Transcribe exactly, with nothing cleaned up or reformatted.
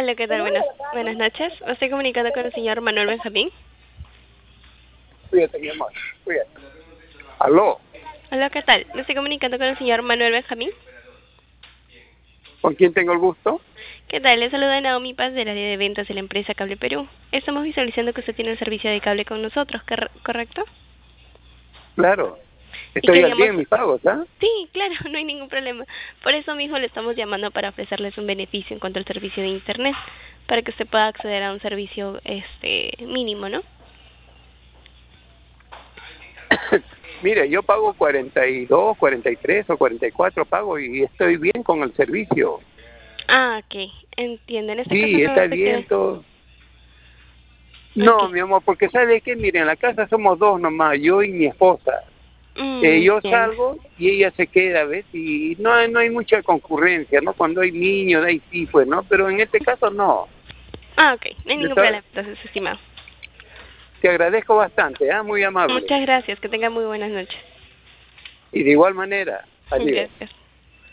Aló, ¿qué tal? Buenas, buenas noches. Me estoy comunicando con el señor Manuel Benjamín. Cuídate, mi amor, cuídate. Aló, Aló, ¿qué tal? Me estoy comunicando con el señor Manuel Benjamín. ¿con quién tengo el gusto? ¿Qué tal? Le saluda Naomi Paz del área de ventas de la empresa Cable Perú. Estamos visualizando que usted tiene el servicio de cable con nosotros, ¿corre- ¿correcto? Claro, Y estoy al día queríamos... en mis pagos, ¿ah? Sí, claro, no hay ningún problema. Por eso mismo le estamos llamando para ofrecerles un beneficio en cuanto al servicio de Internet, para que usted pueda acceder a un servicio este mínimo, ¿no? Mire, yo pago cuarenta y dos, cuarenta y tres o cuarenta y cuatro pago y estoy bien con el servicio. Ah, ok, entiendo. En este caso Sí, no está se bien quiere... todo. No, Ok. mi amor, porque ¿sabe qué? Mire, en la casa somos dos nomás, yo y mi esposa. Mm, Eh, yo entiendo. salgo y ella se queda, ¿ves? Y no, hay- no hay mucha concurrencia, ¿no? Cuando hay niños, ahí sí, pues, ¿no? Pero en este caso no. Ah, ok, no hay De ningún to- problema, entonces, estimado. Te agradezco bastante, ¿ah? Muy amable. Muchas gracias, que tenga muy buenas noches. Y de igual manera, adiós. Gracias.